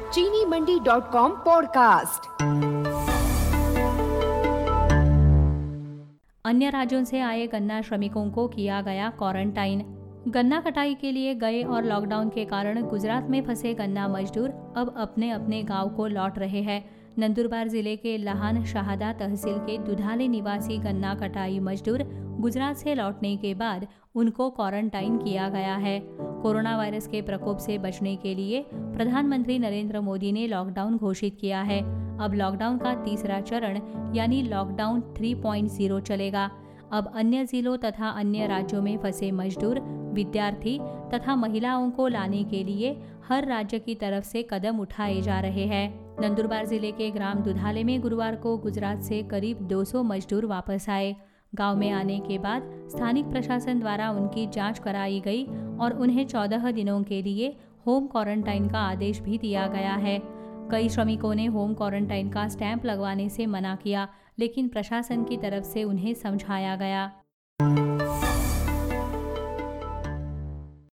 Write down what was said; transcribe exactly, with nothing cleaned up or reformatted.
चीनी मंडी dot com podcast. अन्य राज्यों से आए गन्ना श्रमिकों को किया गया क्वारंटाइन। गन्ना कटाई के लिए गए और लॉकडाउन के कारण गुजरात में फंसे गन्ना मजदूर अब अपने अपने गांव को लौट रहे हैं। नंदुरबार जिले के लहान शहादा तहसील के दुधाले निवासी गन्ना कटाई मजदूर गुजरात से लौटने के बाद उनको क्वारंटाइन किया गया है। कोरोना वायरस के प्रकोप से बचने के लिए प्रधानमंत्री नरेंद्र मोदी ने लॉकडाउन घोषित किया है। अब लॉकडाउन का तीसरा चरण यानी लॉकडाउन थ्री पॉइंट ज़ीरो चलेगा। अब अन्य जिलों तथा अन्य राज्यों में फंसे मजदूर, विद्यार्थी तथा महिलाओं को लाने के लिए हर राज्य की तरफ से कदम उठाए जा रहे हैं। नंदुरबार जिले के ग्राम दुधाले में गुरुवार को गुजरात से करीब दो सौ मजदूर वापस आए। गांव में आने के बाद स्थानिक प्रशासन द्वारा उनकी जांच कराई गई और उन्हें चौदह दिनों के लिए होम क्वारंटाइन का आदेश भी दिया गया है। कई श्रमिकों ने होम क्वारंटाइन का स्टैंप लगवाने से मना किया, लेकिन प्रशासन की तरफ से उन्हें समझाया गया।